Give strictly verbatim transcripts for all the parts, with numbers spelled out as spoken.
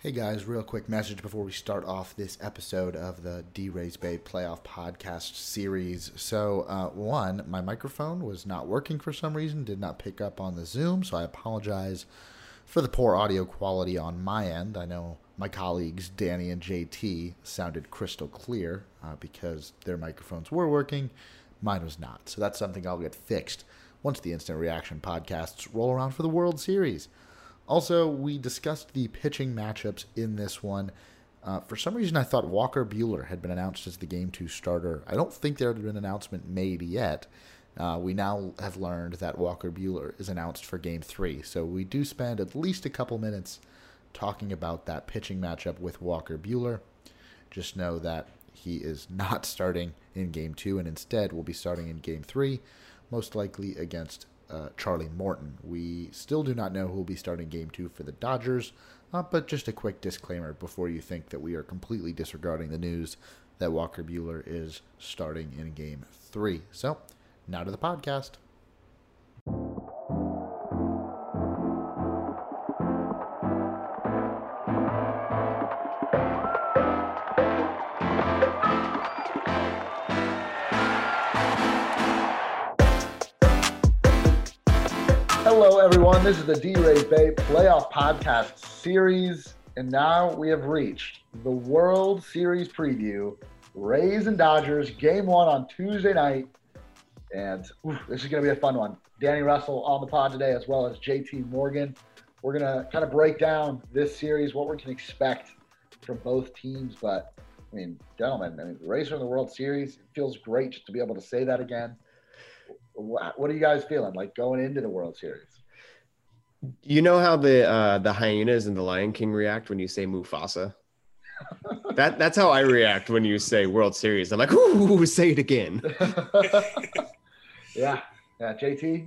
Hey guys, real quick message before we start off this episode of the D-Rays Bay Playoff Podcast series. So, uh, one, my microphone was not working for some reason, did not pick up on the Zoom, so I apologize for the poor audio quality on my end. I know my colleagues, Danny and J T, sounded crystal clear uh, because their microphones were working. Mine was not. So that's something I'll get fixed once the Instant Reaction podcasts roll around for the World Series. Also, we discussed the pitching matchups in this one. Uh, for some reason, I thought Walker Buehler had been announced as the Game two starter. I don't think there had been an announcement made yet. Uh, we now have learned that Walker Buehler is announced for Game three. So we do spend at least a couple minutes talking about that pitching matchup with Walker Buehler. Just know that he is not starting in Game two and instead will be starting in Game three, most likely against Uh, Charlie Morton. We still do not know who will be starting Game two for the Dodgers, uh, but just a quick disclaimer before you think that we are completely disregarding the news that Walker Buehler is starting in Game three. So, now to the podcast. Hello, everyone. This is the D-Rays Bay Playoff Podcast series, and now we have reached the World Series preview. Rays and Dodgers, Game one on Tuesday night, and oof, this is going to be a fun one. Danny Russell on the pod today, as well as J T Morgan. We're going to kind of break down this series, what we can expect from both teams, but, I mean, gentlemen, I mean, the Rays are in the World Series. It feels great just to be able to say that again. What are you guys feeling like going into the World Series? You know how the uh, the hyenas and the Lion King react when you say Mufasa? that that's how I react when you say World Series. I'm like, ooh, say it again. yeah, yeah, J T.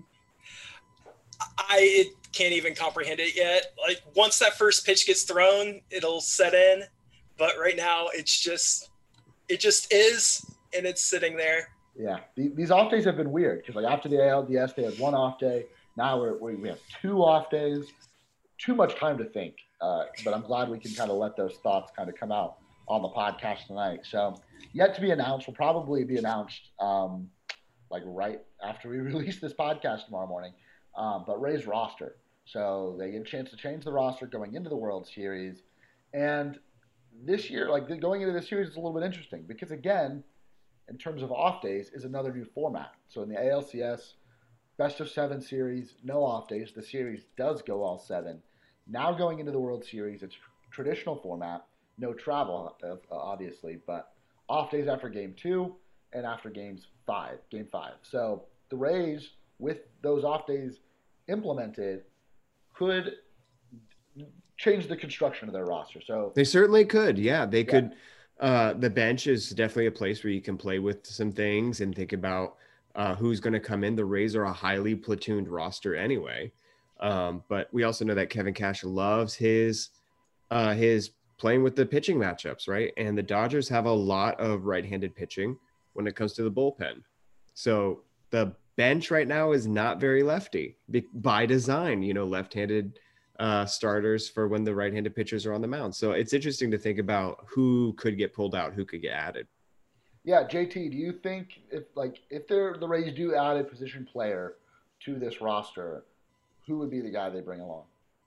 I can't even comprehend it yet. Like once that first pitch gets thrown, it'll set in. But right now, it's just it just is, and it's sitting there. Yeah, these off days have been weird because like after the A L D S, they had one off day. Now we're, we have two off days. Too much time to think. Uh, but I'm glad we can kind of let those thoughts kind of come out on the podcast tonight. So yet to be announced. Will probably be announced um, like right after we release this podcast tomorrow morning. Um, but Rays roster. So they get a chance to change the roster going into the World Series. And this year, like going into this series is a little bit interesting because again, in terms of off days, is another new format. So in the A L C S, best of seven series, no off days. The series does go all seven. Now going into the World Series, it's traditional format, no travel, obviously, but off days after game two and after games five, game five. So the Rays, with those off days implemented, could change the construction of their roster. So they certainly could. Yeah, they yeah. could. Uh, the bench is definitely a place where you can play with some things and think about uh, who's going to come in. The Rays are a highly platooned roster anyway. Um, but we also know that Kevin Cash loves his uh, his playing with the pitching matchups, right? And the Dodgers have a lot of right-handed pitching when it comes to the bullpen. So the bench right now is not very lefty by design, you know, left-handed uh, starters for when the right-handed pitchers are on the mound. So it's interesting to think about who could get pulled out, who could get added. Yeah, J T, do you think if like if they're the Rays do add a position player to this roster, who would be the guy they bring along?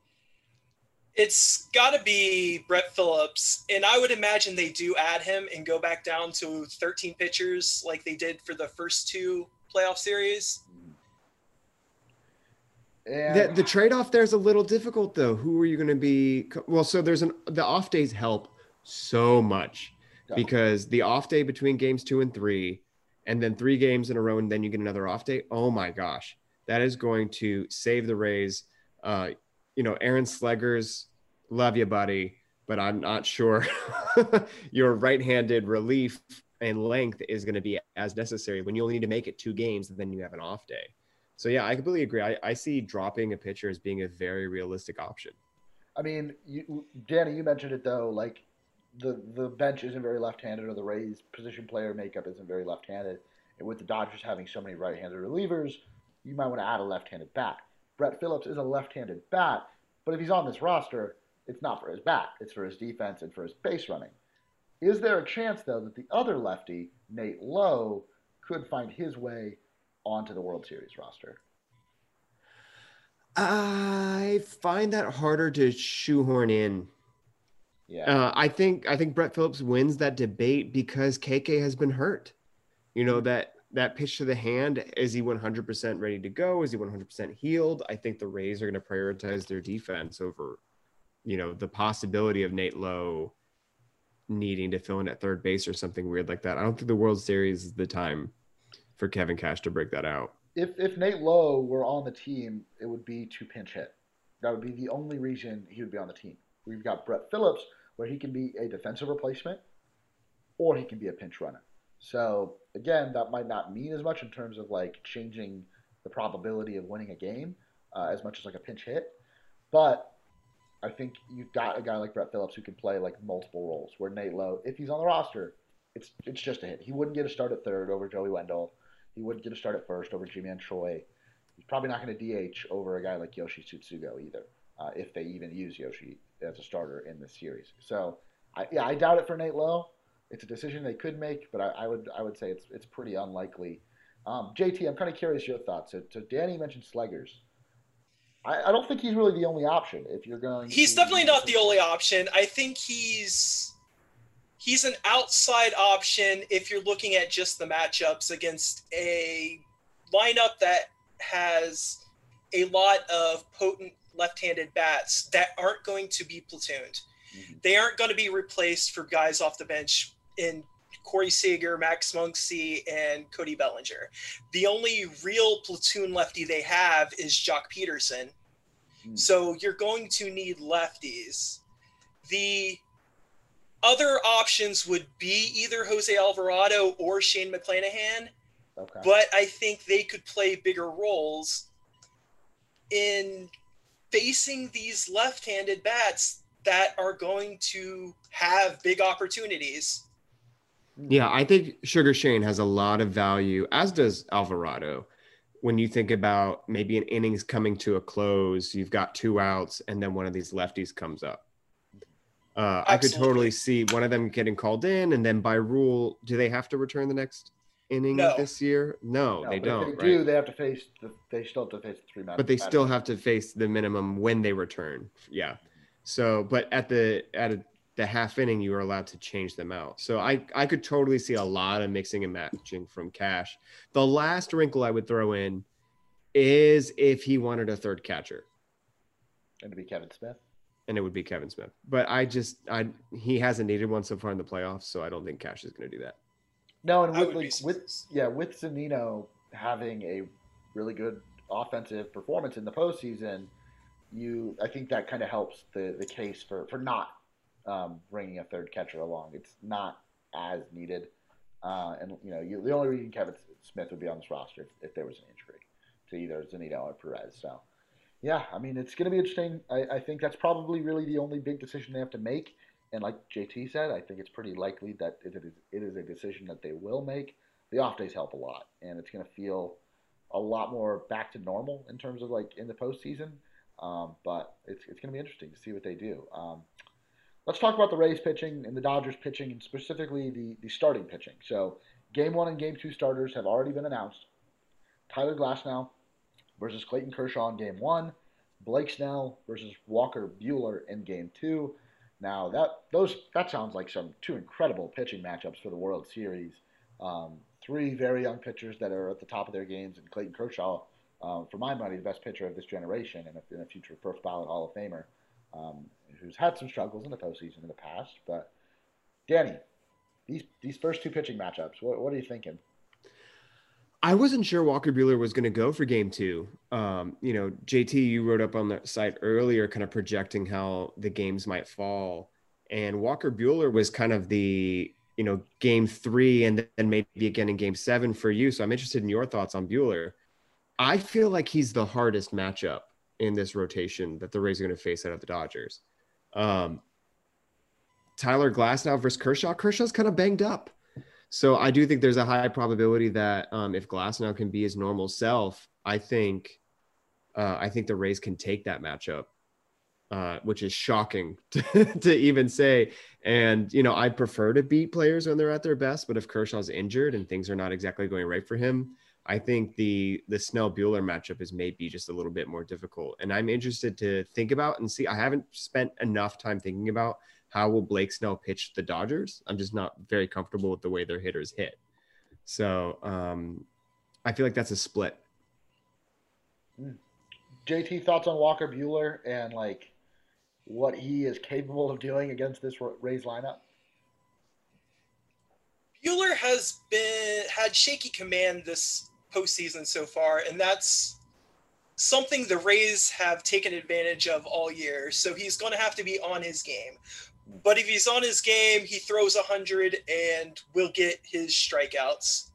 It's got to be Brett Phillips, and I would imagine they do add him and go back down to thirteen pitchers like they did for the first two playoff series. And the, the trade-off there is a little difficult, though. Who are you going to be? Well, so there's an the off days help so much because the off day between games two and three, and then three games in a row, and then you get another off day. Oh my gosh, that is going to save the Rays. Uh, you know, Aaron Slegers, love you, buddy, but I'm not sure your right-handed relief and length is going to be as necessary when you only need to make it two games, and then you have an off day. So, yeah, I completely agree. I, I see dropping a pitcher as being a very realistic option. I mean, you, Danny, you mentioned it, though. Like, the, the bench isn't very left-handed, or the Rays' position player makeup isn't very left-handed. And with the Dodgers having so many right-handed relievers, you might want to add a left-handed bat. Brett Phillips is a left-handed bat, but if he's on this roster, It's not for his bat. It's for his defense and for his base running. Is there a chance, though, that the other lefty, Nate Lowe, could find his way onto the World Series roster? I find that harder to shoehorn in. Yeah, uh, I think I think Brett Phillips wins that debate because K K has been hurt. You know, that that pitch to the hand, is he one hundred percent ready to go? Is he one hundred percent healed? I think the Rays are going to prioritize their defense over, you know, the possibility of Nate Lowe needing to fill in at third base or something weird like that. I don't think the World Series is the time for Kevin Cash to break that out. If if Nate Lowe were on the team, it would be to pinch hit. That would be the only reason he would be on the team. We've got Brett Phillips, where he can be a defensive replacement, or he can be a pinch runner. So again, that might not mean as much in terms of like changing the probability of winning a game uh, as much as like a pinch hit. But I think you've got a guy like Brett Phillips who can play like multiple roles. Where Nate Lowe, if he's on the roster, it's it's just a hit. He wouldn't get a start at third over Joey Wendell. He wouldn't get a start at first over Ji-Man Choi. He's probably not going to D H over a guy like Yoshi Tsutsugo either, uh, if they even use Yoshi as a starter in this series. So, I, yeah, I doubt it for Nate Lowe. It's a decision they could make, but I, I would I would say it's it's pretty unlikely. Um, J T, I'm kind of curious your thoughts. So, so Danny mentioned Sleggers. I, I don't think he's really the only option if you're going. He's to, definitely not the only option. I think he's he's an outside option if you're looking at just the matchups against a lineup that has a lot of potent left-handed bats that aren't going to be platooned. Mm-hmm. They aren't going to be replaced for guys off the bench in Corey Seager, Max Muncy, and Cody Bellinger. The only real platoon lefty they have is Jock Peterson. Mm-hmm. So you're going to need lefties. The other options would be either Jose Alvarado or Shane McClanahan, okay. But I think they could play bigger roles in facing these left-handed bats that are going to have big opportunities. Yeah, I think Sugar Shane has a lot of value, as does Alvarado. When you think about maybe an innings coming to a close, you've got two outs, and then one of these lefties comes up. Uh, I could totally see one of them getting called in, and then by rule, do they have to return the next inning no. this year? No, no they don't. If they right? do, they have to face. The, they still have to face the three matches. But they still have to face the minimum when they return. Yeah. So, but at the at a, the half inning, you are allowed to change them out. So I I could totally see a lot of mixing and matching from Cash. The last wrinkle I would throw in is if he wanted a third catcher. And to be Kevin Smith. And it would be Kevin Smith. But I just, I he hasn't needed one so far in the playoffs, so I don't think Cash is going to do that. No, and with, like, with yeah, with Zunino having a really good offensive performance in the postseason, you I think that kind of helps the, the case for, for not um, bringing a third catcher along. It's not as needed. Uh, and, you know, you, the only reason Kevin Smith would be on this roster if, if there was an injury to either Zunino or Perez. So, yeah, I mean, it's going to be interesting. I, I think that's probably really the only big decision they have to make. And like J T said, I think it's pretty likely that it is, it is a decision that they will make. The off days help a lot, and it's going to feel a lot more back to normal in terms of like in the postseason. Um, but it's it's going to be interesting to see what they do. Um, let's talk about the Rays pitching and the Dodgers pitching, and specifically the, the starting pitching. So game one and game two starters have already been announced. Tyler Glasnow versus Clayton Kershaw in game one. Blake Snell versus Walker Buehler in game two. Now that those that sounds like some two incredible pitching matchups for the World Series. Um, three very young pitchers that are at the top of their games, and Clayton Kershaw, um, for my money, the best pitcher of this generation and a, and a future first ballot Hall of Famer, um, who's had some struggles in the postseason in the past. But Danny, these these first two pitching matchups, what, what are you thinking? I wasn't sure Walker Buehler was going to go for game two. Um, you know, J T, you wrote up on the site earlier, kind of projecting how the games might fall. And Walker Buehler was kind of the, you know, game three and then maybe again in game seven for you. So I'm interested in your thoughts on Buehler. I feel like he's the hardest matchup in this rotation that the Rays are going to face out of the Dodgers. Um, Tyler Glasnow versus Kershaw. Kershaw's kind of banged up. So I do think there's a high probability that um, if Glasnow can be his normal self, I think uh, I think the Rays can take that matchup. uh, which is shocking to, to even say. And, you know, I prefer to beat players when they're at their best, but if Kershaw's injured and things are not exactly going right for him, I think the the Snell Buehler matchup is maybe just a little bit more difficult. And I'm interested to think about and see. I haven't spent enough time thinking about how will Blake Snell pitch the Dodgers. I'm just not very comfortable with the way their hitters hit. So um, I feel like that's a split. J T, thoughts on Walker Buehler and like what he is capable of doing against this Rays lineup? Buehler has been had shaky command this postseason so far, and that's something the Rays have taken advantage of all year. So he's going to have to be on his game. But if he's on his game, he throws one hundred and will get his strikeouts.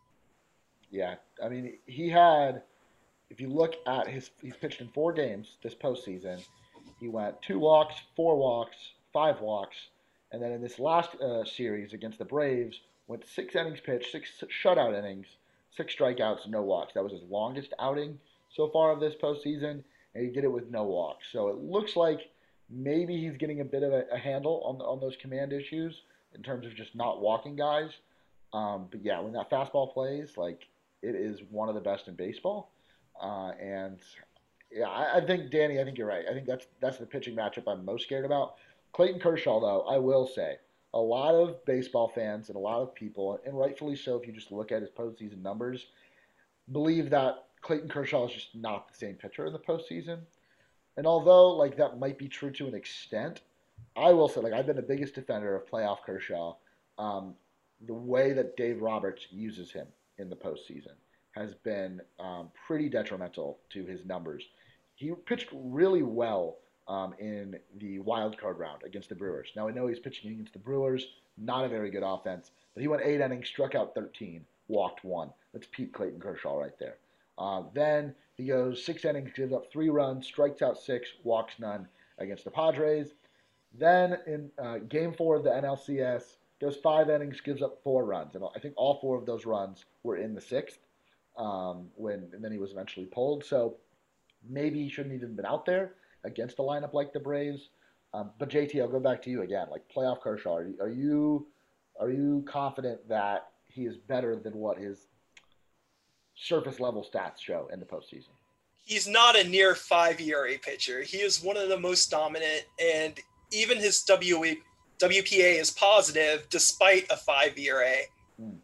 Yeah, I mean, he had, if you look at his, he's pitched in four games this postseason. He went two walks, four walks, five walks, and then in this last uh, series against the Braves, went six innings pitched, six shutout innings, six strikeouts, no walks. That was his longest outing so far of this postseason, and he did it with no walks. So it looks like maybe he's getting a bit of a, a handle on the, on those command issues in terms of just not walking guys. Um, but yeah, when that fastball plays, like it is one of the best in baseball. Uh, and yeah, I, I think Danny, I think you're right. I think that's that's the pitching matchup I'm most scared about. Clayton Kershaw, though, I will say, a lot of baseball fans and a lot of people, and rightfully so if you just look at his postseason numbers, believe that Clayton Kershaw is just not the same pitcher in the postseason. And although like that might be true to an extent, I will say like I've been the biggest defender of playoff Kershaw. Um, the way that Dave Roberts uses him in the postseason has been um, pretty detrimental to his numbers. He pitched really well um, in the wild card round against the Brewers. Now, I know he's pitching against the Brewers, not a very good offense, but he went eight innings, struck out thirteen, walked one. That's Pete Clayton Kershaw right there. Uh, then he goes six innings, gives up three runs, strikes out six, walks none against the Padres. Then in uh, game four of the N L C S, goes five innings, gives up four runs. And I think all four of those runs were in the sixth. Um, when and then he was eventually pulled. So maybe he shouldn't even been out there against a lineup like the Braves. Um, but J T, I'll go back to you again. Like playoff Kershaw, are you, are you are you confident that he is better than what his surface level stats show in the postseason? He's not a near five E R A pitcher. He is one of the most dominant, and even his W P A is positive despite a five E R A. Hmm.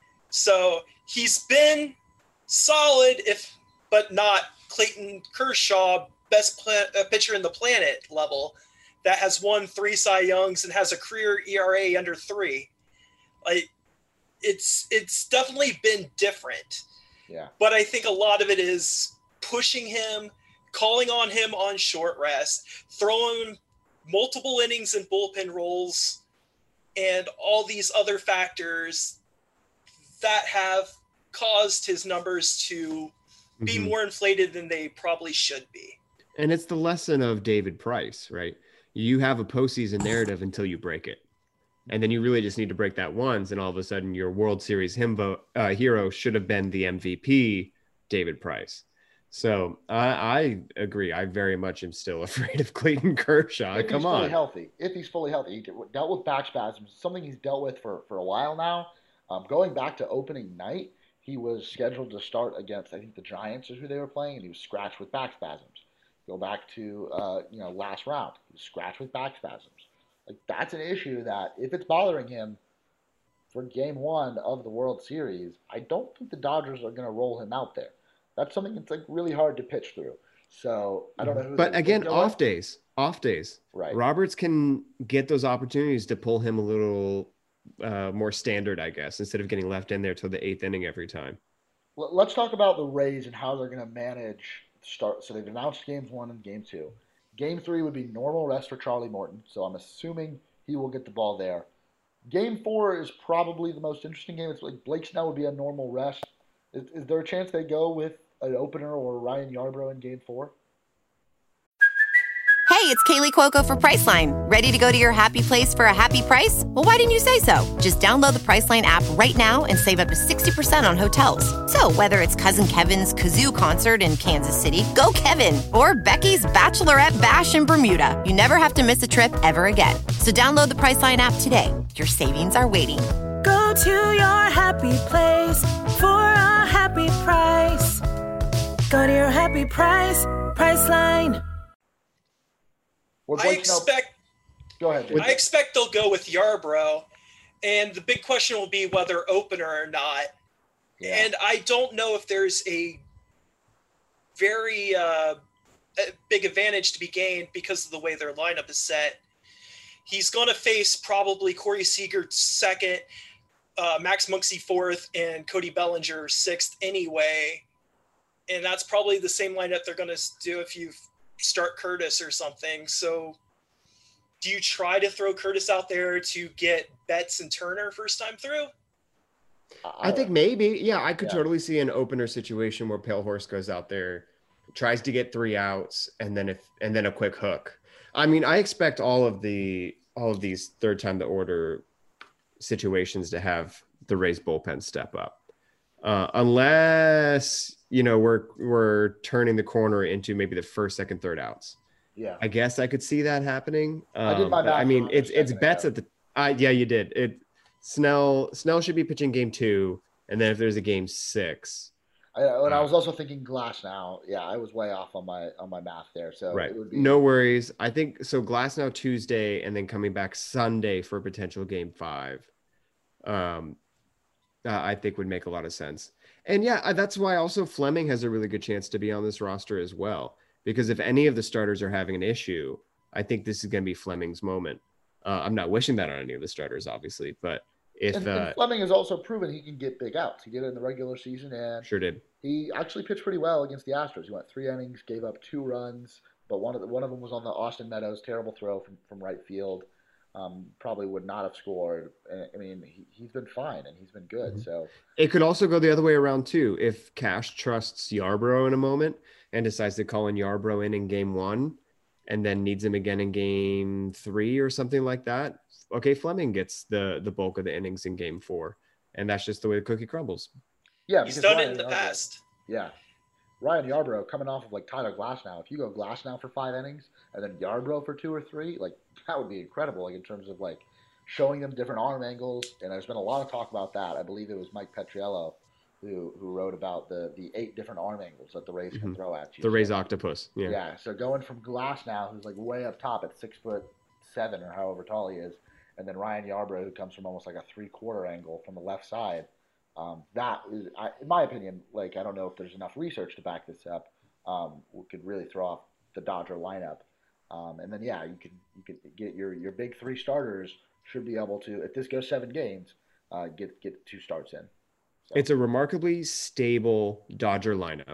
So he's been solid, if but not Clayton Kershaw, best pl- uh, pitcher in the planet level, that has won three Cy Youngs and has a career E R A under three. Like it's it's definitely been different. Yeah. But I think a lot of it is pushing him, calling on him on short rest, throwing multiple innings and bullpen roles, and all these other factors that have caused his numbers to be mm-hmm. more inflated than they probably should be. And it's the lesson of David Price, right? You have a postseason narrative until you break it. And then you really just need to break that once, and all of a sudden your World Series himbo, uh, hero should have been the M V P, David Price. So I, I agree. I very much am still afraid of Clayton Kershaw. If Come he's on. Fully healthy. If he's fully healthy. He dealt with back spasms, something he's dealt with for, for a while now. Um, going back to opening night, he was scheduled to start against, I think, the Giants is who they were playing, and he was scratched with back spasms. Go back to, uh, you know, last round. He was scratched with back spasms. Like, that's an issue that, if it's bothering him for game one of the World Series, I don't think the Dodgers are going to roll him out there. That's something that's, like, really hard to pitch through. So, I don't know who... But, again, off days. Off days. Right. Roberts can get those opportunities to pull him a little... Uh, more standard, I guess, instead of getting left in there till the eighth inning every time. Let's talk about the Rays and how they're going to manage start. So they've announced games one and game two. Game three would be normal rest for Charlie Morton, so I'm assuming he will get the ball there. Game four is probably the most interesting game. It's like Blake Snell would be a normal rest. Is, is there a chance they go with an opener or Ryan Yarbrough in game four? Hey, it's Kaylee Cuoco for Priceline. Ready to go to your happy place for a happy price? Well, why didn't you say so? Just download the Priceline app right now and save up to sixty percent on hotels. So whether it's Cousin Kevin's Kazoo Concert in Kansas City, go Kevin, or Becky's Bachelorette Bash in Bermuda, you never have to miss a trip ever again. So download the Priceline app today. Your savings are waiting. Go to your happy place for a happy price. Go to your happy price, Priceline. I expect. Go ahead, Jake. I expect they'll go with Yarbrough, and the big question will be whether opener or not. Yeah. And I don't know if there's a very uh, a big advantage to be gained because of the way their lineup is set. He's going to face probably Corey Seager second, uh, Max Muncy fourth, and Cody Bellinger sixth anyway. And that's probably the same lineup they're going to do if you start Curtis or something. So do you try to throw Curtis out there to get Betts and Turner first time through? I think maybe. Yeah, I could Yeah. totally see an opener situation where Pale Horse goes out there, tries to get three outs, and then if and then a quick hook. I mean, I expect all of the all of these third time the order situations to have the Rays bullpen step up. Uh, unless, you know, we're we're turning the corner into maybe the first, second, third outs. Yeah. I guess I could see that happening. Um, I did my but, I math mean, wrong it's for a it's second bets ago. at the. I yeah, you did it. Snell Snell should be pitching game two, and then if there's a game six, I, and I Uh, was also thinking Glass now. Yeah, I was way off on my on my math there. So right? it would be No worries. I think so. Glass now Tuesday, and then coming back Sunday for a potential game five. Um, uh, I think would make a lot of sense. And yeah, uh, that's why also Fleming has a really good chance to be on this roster as well. Because if any of the starters are having an issue, I think this is going to be Fleming's moment. Uh, I'm not wishing that on any of the starters, obviously, but if and, uh, and Fleming has also proven he can get big outs. He did it in the regular season, and sure did. he actually pitched pretty well against the Astros. He went three innings, gave up two runs, but one of the, one of them was on the Austin Meadows terrible throw from, from right field. Um, probably would not have scored. I mean, he, he's been fine and he's been good. Mm-hmm. So It could also go the other way around too. If Cash trusts Yarbrough in a moment and decides to call in Yarbrough in in game one, and then needs him again in game three or something like that. Okay, Fleming gets the the bulk of the innings in game four, and that's just the way the cookie crumbles. yeah, He's because done it Ryan in the Yarbrough- past. Yeah. Ryan Yarbrough coming off of like Tyler Glasnow. If you go Glasnow for five innings and then Yarbrough for two or three, like that would be incredible. Like in terms of like showing them different arm angles. And there's been a lot of talk about that. I believe it was Mike Petriello who who wrote about the the eight different arm angles that the Rays can Mhm. throw at you. The Rays So, octopus. Yeah. yeah. So going from Glasnow, who's like way up top at six foot seven or however tall he is, and then Ryan Yarbrough, who comes from almost like a three quarter angle from the left side. Um, that is, I, in my opinion, like I don't know if there's enough research to back this up. Um, we could really throw off the Dodger lineup, um, and then yeah, you could you could get your your big three starters should be able to, if this goes seven games, uh, get get two starts in. So, It's a remarkably stable Dodger lineup,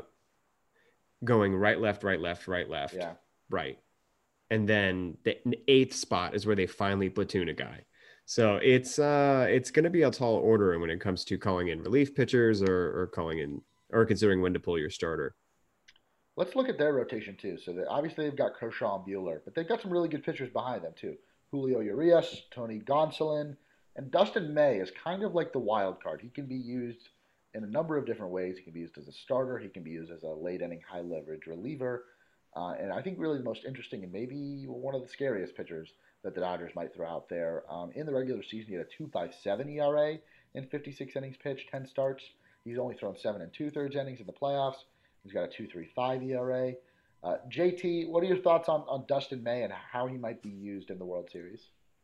going right, left, right, left, right, left, yeah, right, and then the eighth spot is where they finally platoon a guy. So it's uh it's going to be a tall order when it comes to calling in relief pitchers or or calling in or considering when to pull your starter. let's look at their rotation too. So they, obviously they've got Kershaw and Buehler, but they've got some really good pitchers behind them too. Julio Urias, Tony Gonsolin, and Dustin May is kind of like the wild card. He can be used in a number of different ways. He can be used as a starter. He can be used as a late inning high leverage reliever. Uh, and I think really the most interesting and maybe one of the scariest pitchers that the Dodgers might throw out there. Um, in the regular season, he had a two point five seven E R A in fifty-six innings pitched, ten starts. He's only thrown seven and two-thirds innings in the playoffs. He's got a two point three five E R A. Uh, J T, what are your thoughts on, on Dustin May and how he might be used in the World Series?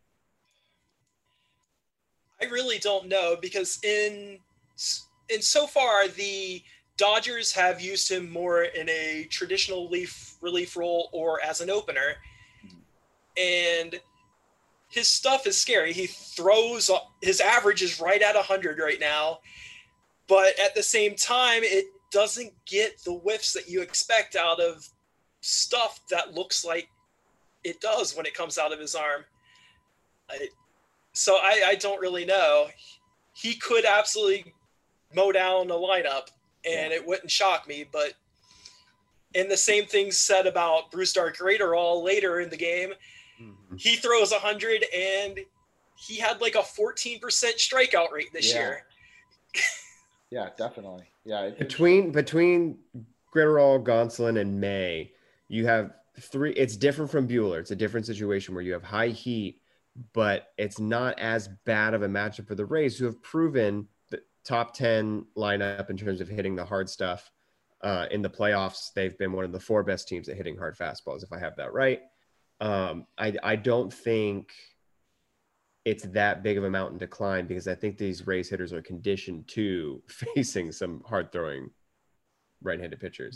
I really don't know because in in so far the Dodgers have used him more in a traditional relief relief role or as an opener, and his stuff is scary. He throws his average is right at one hundred right now, but at the same time it doesn't get the whiffs that you expect out of stuff that looks like it does when it comes out of his arm. I, so I, I don't really know. He could absolutely mow down a lineup, and Yeah. it wouldn't shock me. But And the same thing said about Brusdar Graterol later in the game. Mm-hmm. He throws one hundred and he had like a fourteen percent strikeout rate this Yeah. year. Yeah, definitely. Yeah. It's, Between between Gritterall, Gonsolin, and May, you have three. It's different from Bueller. It's a different situation where you have high heat, but it's not as bad of a matchup for the Rays, who have proven the top ten lineup in terms of hitting the hard stuff. Uh, in the playoffs, they've been one of the four best teams at hitting hard fastballs, if I have that right. Um, I, I don't think it's that big of a mountain to climb, because I think these Rays hitters are conditioned to facing some hard-throwing right-handed pitchers.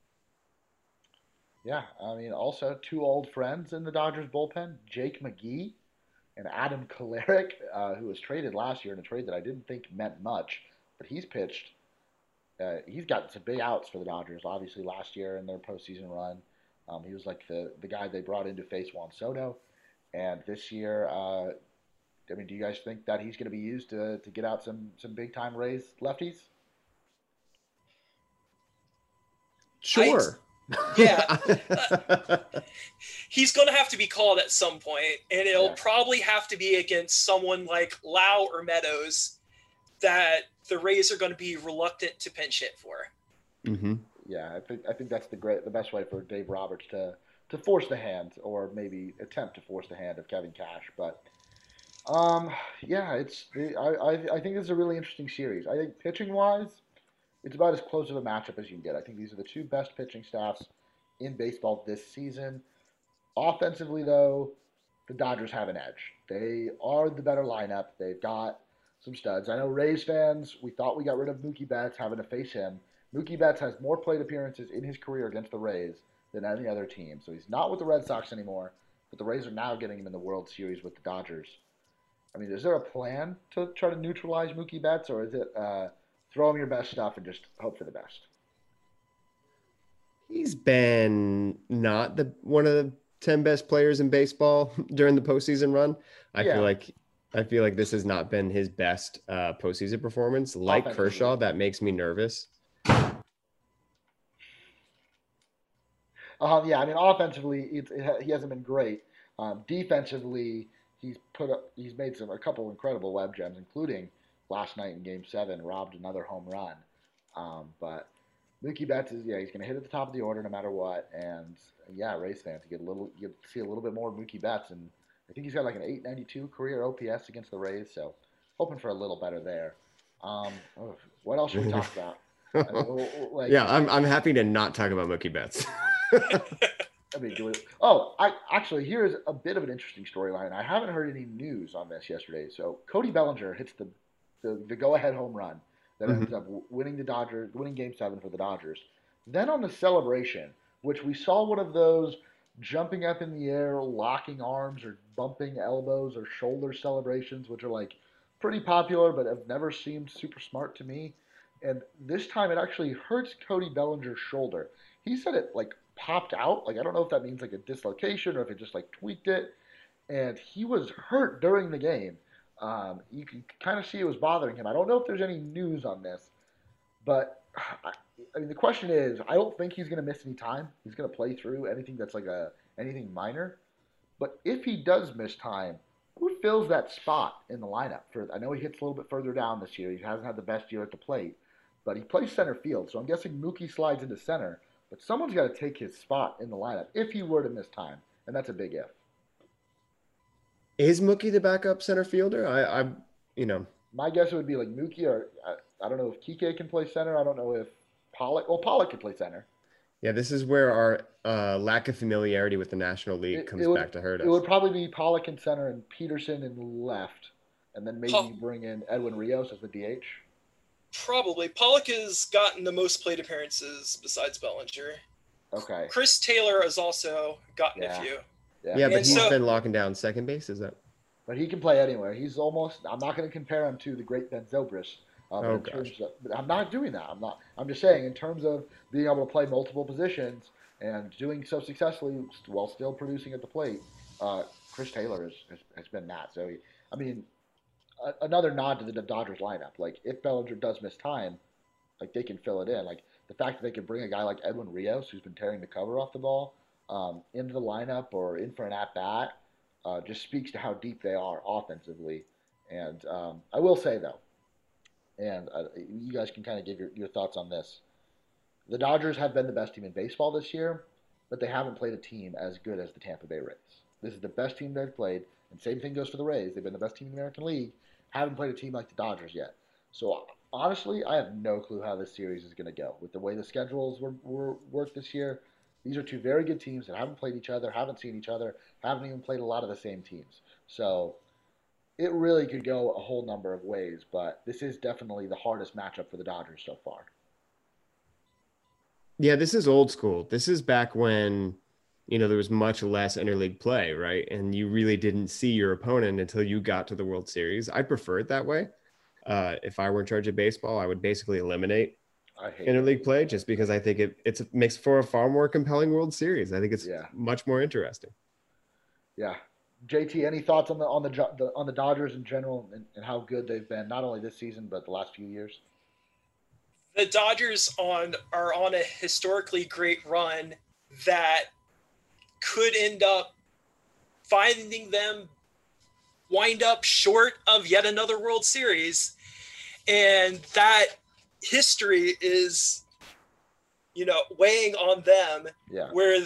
Yeah, I mean, also two old friends in the Dodgers bullpen, Jake McGee and Adam Kolarek, uh, who was traded last year in a trade that I didn't think meant much, but he's pitched. Uh, he's got some big outs for the Dodgers, obviously, last year in their postseason run. Um, he was like the, the guy they brought in to face Juan Soto. And this year, uh, I mean, do you guys think that he's going to be used to, to get out some, some big-time Rays lefties? Sure. Yeah. Uh, he's going to have to be called at some point, and it'll Yeah. probably have to be against someone like Lau or Meadows that the Rays are going to be reluctant to pinch hit for. Mm-hmm. Yeah, I think I think that's the great the best way for Dave Roberts to, to force the hand, or maybe attempt to force the hand of Kevin Cash. But um, yeah, it's I, I I think this is a really interesting series. I think pitching wise, it's about as close of a matchup as you can get. I think these are the two best pitching staffs in baseball this season. Offensively, though, the Dodgers have an edge. They are the better lineup. They've got some studs. I know Rays fans, we thought we got rid of Mookie Betts, having to face him. Mookie Betts has more plate appearances in his career against the Rays than any other team. So he's not with the Red Sox anymore, but the Rays are now getting him in the World Series with the Dodgers. I mean, is there a plan to try to neutralize Mookie Betts, or is it uh, throw him your best stuff and just hope for the best? He's been not the one of the ten best players in baseball during the postseason run. I Yeah. feel like I feel like this has not been his best uh, postseason performance. Like Offensively. Kershaw, that makes me nervous. Um, yeah, I mean, offensively, it's, it ha- he hasn't been great. Um, defensively, he's put up, he's made some a couple incredible web gems, including last night in Game Seven, robbed another home run. Um, but Mookie Betts is yeah, he's going to hit at the top of the order no matter what. And yeah, Rays fans, you get a little, you get to see a little bit more of Mookie Betts, and I think he's got like an eight ninety-two career O P S against the Rays, so hoping for a little better there. Um, oh, what else should we talk about? I mean, like, Yeah, I'm I'm happy to not talk about Mookie Betts. I mean, do we, oh, I actually here's a bit of an interesting storyline. I haven't heard any news on this yesterday. So Cody Bellinger hits the the, the go-ahead home run that Mhm. ends up winning the Dodgers, winning Game Seven for the Dodgers. Then on the celebration, which we saw one of those jumping up in the air, locking arms, or bumping elbows or shoulder celebrations, which are like pretty popular, but have never seemed super smart to me. And this time, it actually hurts Cody Bellinger's shoulder. He said it like popped out. Like, I don't know if that means like a dislocation or if it just like tweaked it. And he was hurt during the game. Um, you can kind of see it was bothering him. I don't know if there's any news on this, but I, I mean, the question is, I don't think he's going to miss any time. He's going to play through anything that's like a anything minor. But if he does miss time, who fills that spot in the lineup? For I know he hits a little bit further down this year. He hasn't had the best year at the plate, but he plays center field. So I'm guessing Mookie slides into center. But someone's got to take his spot in the lineup if he were to miss time, and that's a big if. Is Mookie the backup center fielder? I, I, you know, My guess would be like Mookie, or I, I don't know if Kike can play center. I don't know if Pollock. Well, Pollock could play center. yeah. This is where our uh, lack of familiarity with the National League It- comes it would- back to hurt us. It would probably be Pollock in center and Peterson in left, and then maybe Huh. bring in Edwin Rios as the D H. Probably. Pollock has gotten the most plate appearances besides Bellinger. Okay. Chris Taylor has also gotten Yeah. a few. Yeah. yeah, but And he's so- been locking down second base. Is that? But he can play anywhere. He's almost. I'm not going to compare him to the great Ben Zobrist. Uh, but Oh, in gosh. terms of, but I'm not doing that. I'm not. I'm just saying in terms of being able to play multiple positions and doing so successfully while still producing at the plate. Uh, Chris Taylor has, has, has been that. So he, I mean, a, another nod to the Dodgers lineup. Like if Bellinger does miss time, like they can fill it in. Like the fact that they could bring a guy like Edwin Rios, who's been tearing the cover off the ball, um, into the lineup or in for an at-bat, uh, just speaks to how deep they are offensively. And um, I will say, though, and uh, you guys can kind of give your, your thoughts on this, the Dodgers have been the best team in baseball this year, but they haven't played a team as good as the Tampa Bay Rays. This is the best team they've played, and same thing goes for the Rays. They've been the best team in the American League, haven't played a team like the Dodgers yet. So honestly, I have no clue how this series is going to go. With the way the schedules were, were worked this year, these are two very good teams that haven't played each other, haven't seen each other, haven't even played a lot of the same teams. So it really could go a whole number of ways, but this is definitely the hardest matchup for the Dodgers so far. Yeah, this is old school. This is back when, you know, there was much less interleague play, right? And you really didn't see your opponent until you got to the World Series. I prefer it that way. Uh, if I were in charge of baseball, I would basically eliminate I hate interleague that. play just because I think it it's, it makes for a far more compelling World Series. I think it's Yeah. much more interesting. Yeah. J T, any thoughts on the on the, the on the Dodgers in general and, and how good they've been, not only this season but the last few years? The Dodgers on are on a historically great run that could end up finding them wind up short of yet another World Series. And that history is, you know, weighing on them, Yeah. where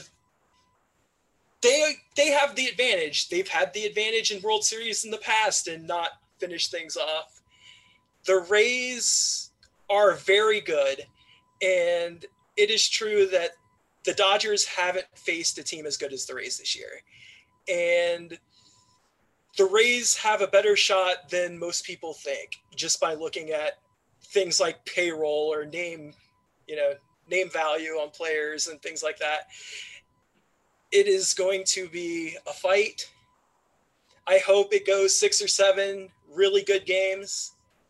they they have the advantage. They've had the advantage in World Series in the past and not finished things off. The Rays are very good, and it is true that the Dodgers haven't faced a team as good as the Rays this year. And the Rays have a better shot than most people think, just by looking at things like payroll or name, you know, name value on players and things like that. It is going to be a fight. I hope it goes six or seven really good games.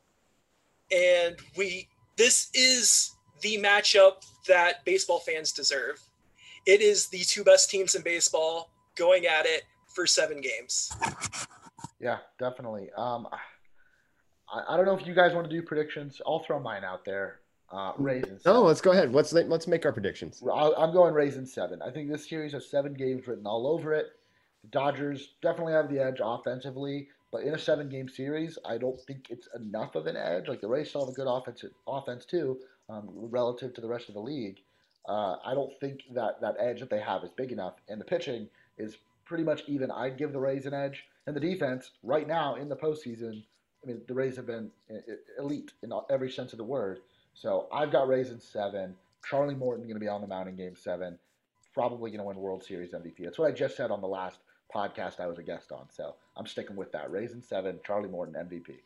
And we, this is the matchup that baseball fans deserve. It is the two best teams in baseball going at it for seven games. Yeah, definitely. Um, I, I don't know if you guys want to do predictions. I'll throw mine out there. Uh, Rays in seven. Oh, let's go ahead. Let's let's make our predictions. I'll- I'm going Rays in seven. I think this series has seven games written all over it. The Dodgers definitely have the edge offensively, but in a seven-game series, I don't think it's enough of an edge. Like the Rays still have a good offense, offense too, um, relative to the rest of the league. Uh, I don't think that that edge that they have is big enough, and the pitching is pretty much even. I'd give the Rays an edge, and the defense right now in the postseason, I mean, the Rays have been elite in every sense of the word. So I've got Rays in seven. Charlie Morton going to be on the mound in Game Seven. Probably going to win World Series M V P. That's what I just said on the last podcast I was a guest on. So I'm sticking with that. Rays in seven. Charlie Morton M V P.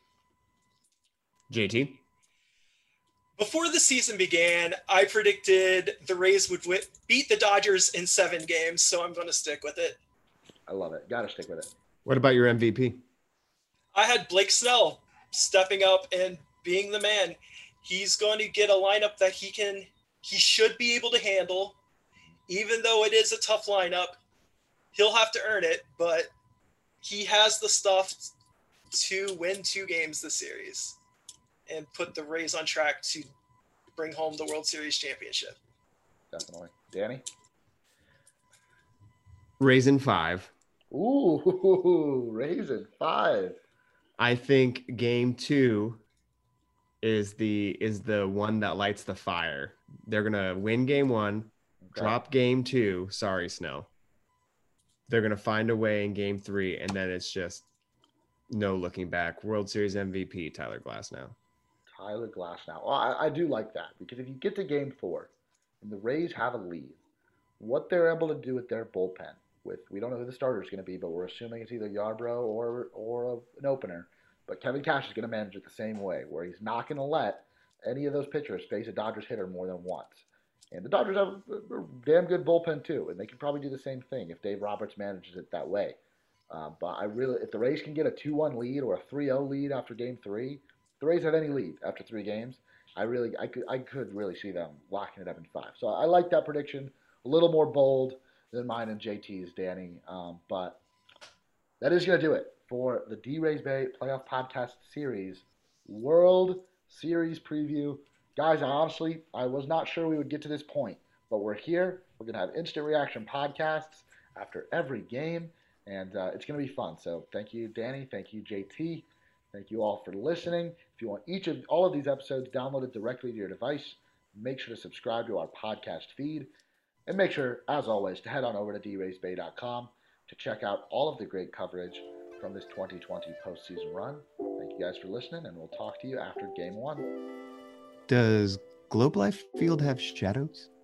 J T. Before the season began, I predicted the Rays would win, beat the Dodgers in seven games, so I'm going to stick with it. I love it. Got to stick with it. What about your M V P? I had Blake Snell stepping up and being the man. He's going to get a lineup that he can, he should be able to handle. Even though it is a tough lineup, he'll have to earn it, but he has the stuff to win two games this series and put the Rays on track to bring home the World Series championship. Definitely. Danny? Rays in five. Ooh, Rays in five. I think game two is the is the one that lights the fire. They're gonna win game one, Okay. drop game two. Sorry, Snow. They're gonna find a way in game three, and then it's just no looking back. World Series M V P Tyler Glasnow. Tyler Glasnow. Well, I, I do like that because if you get to game four and the Rays have a lead, what they're able to do with their bullpen, with we don't know who the starter is going to be, but we're assuming it's either Yarbrough or or a, an opener. But Kevin Cash is going to manage it the same way, where he's not going to let any of those pitchers face a Dodgers hitter more than once. And the Dodgers have a, a damn good bullpen too, and they can probably do the same thing if Dave Roberts manages it that way. Uh, but I really, if the Rays can get a two one lead or a three oh lead after Game Three, if the Rays have any lead after three games, I really, I could, I could really see them locking it up in five. So I like that prediction. A little more bold than mine and J T's, Danny. Um, but that is going to do it for the D-Rays Bay Playoff Podcast Series World Series Preview. guys, I honestly, I was not sure we would get to this point, but we're here. We're going to have instant reaction podcasts after every game, and uh, it's going to be fun. So thank you, Danny. Thank you, J T. Thank you all for listening. If you want each of all of these episodes downloaded directly to your device, make sure to subscribe to our podcast feed. And make sure, as always, to head on over to d rays bay dot com to check out all of the great coverage from this twenty twenty postseason run. Thank you guys for listening, and we'll talk to you after game one. Does Globe Life Field have shadows?